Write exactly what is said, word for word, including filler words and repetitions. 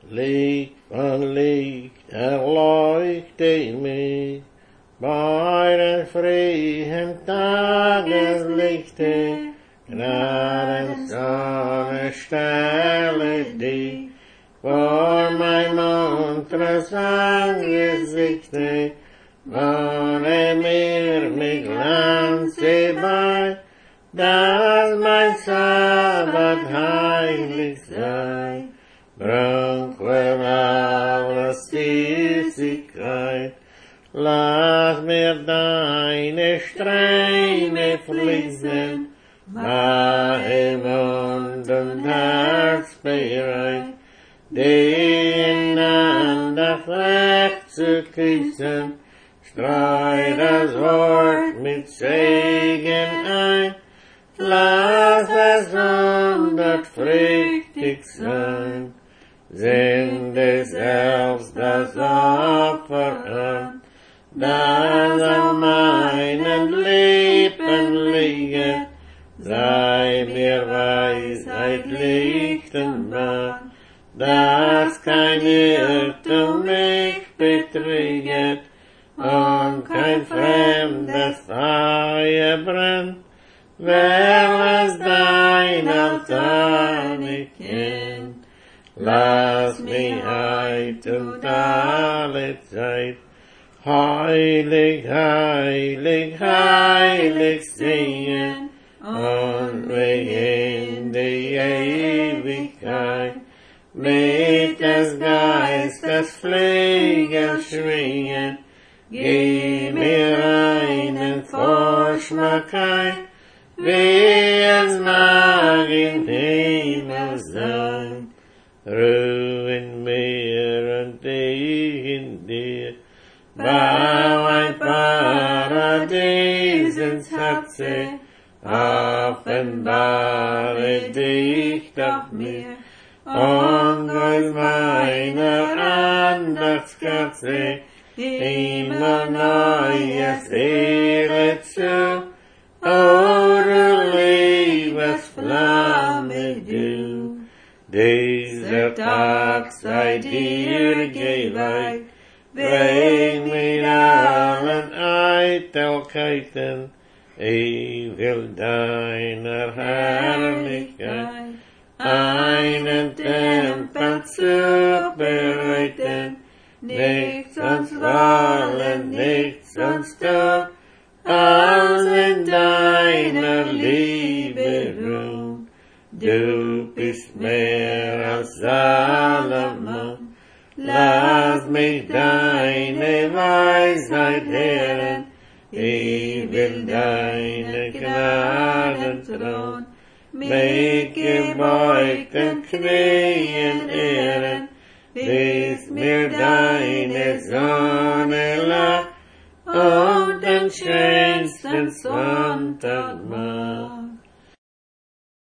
Licht von Licht erleuchte mich, bei den freien Tageslichte, Gnadensonne stelle dich vor mein muntres Angesichte, wohne mir mit Glanze bei, dass mein Sabbat heilig sei. Brunkel aller Süßigkeit, lass mir deine Stränge fließen, mache Mund und Herz bereit, die einander recht zu küssen, streu das Wort mit Segen ein, lass es hundertfrüchtig sein. Sende selbst das Opfer an, das an meinen Lippen liegt, sei mir Weisheit, Licht und Bahn, dass kein Irrtum mich betrüget und kein fremdes Feuer brennt, wer es dein Altar nicht kennt. Lass mich heut und alle Zeit heilig, heilig, heilig singen und wir in die Ewigkeit mit des Geistes Flügel schwingen. Gib mir einen Vorschmack ein, wie es mag im Himmel sein. Ruhe in mir und ich in dir, bau ein Paradies ins Herze, offenbare dich doch mir, und aus meiner Andachtskerze immer neues Ehre zu, o du Liebesflamme du. Dieser Tag sei dir geweiht, weg mit allen Eitelkeiten, ich will deiner Herrlichkeit einen Tempel zu bereiten, nichts sonst wollen, nichts sonst tun, als in deiner Liebe ruhen. Du bist mehr als Salomon, lass mich deine Weisheit lehren, ich will deine Gnadenthron mit gebeugten Knien ehren, bis mir deine Sonne